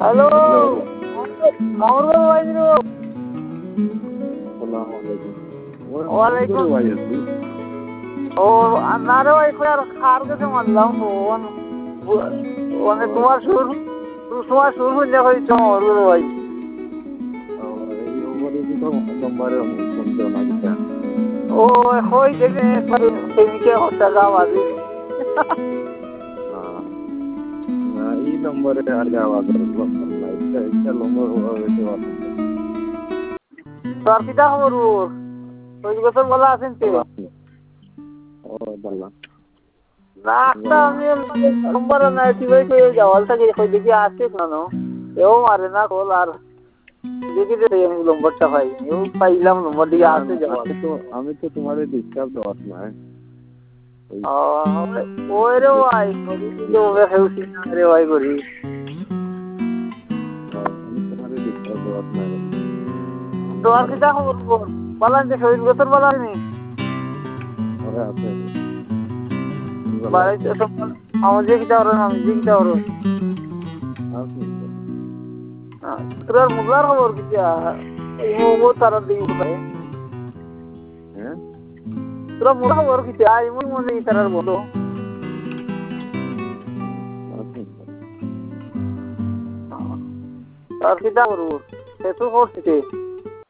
Hello hello, মামুর বাবু আইছিল। আসসালামু আলাইকুম। ওয়ালাইকুম। ভাই আছি। ও না রে ভাই আর খার কাছে মারলাম ফোন মানে তোমার সুর শুনলে হয়েছে মামুর বাবু ভাই। এই অপরিচিত নম্বরে ফোন দেও না কিটা? ও হই দেখে প্রেমিকে টাকা বাজি। না এই নম্বরে আর আওয়াজ নম্বর নাই। এটা নম্বর হইতে পারে। তোর কিটা খবর ওর? ওই বছর বলা আছেন তে ও বললাম। না একটা আমি নম্বর নাই কি ভাই কই যাওয়াল থেকে কই দেখি আসছে না এও মারে না কল আর দেখি যে আমি নম্বরটা পাই এও পাইলাম নম্বর দিয়ে আসছে যাওয়াল। আমি তো তোমারে ডিস্টার্ব দেওয়ার নাই। ওই রে ভাই করি দিলে ওবে খেউছি না রে ভাই করি। আমি তোমারে ডিস্টার্ব দেওয়ার নাই। তোমার কিটা খবর বল বলেন যে 20 বছর বলা হয়নি ওরে আছে। বাড়িতে সব আমার যে কিটা ওর আমি যে কিটা ওর আছে। তোর মুগলার খবর কিটা এই মুগো তারা দিই কোথায় হ্যাঁ? তোর মুগলার খবর কিটা এই মুগ মনে তারার বলো আছে। আর কিটা খবর সে তো করছিস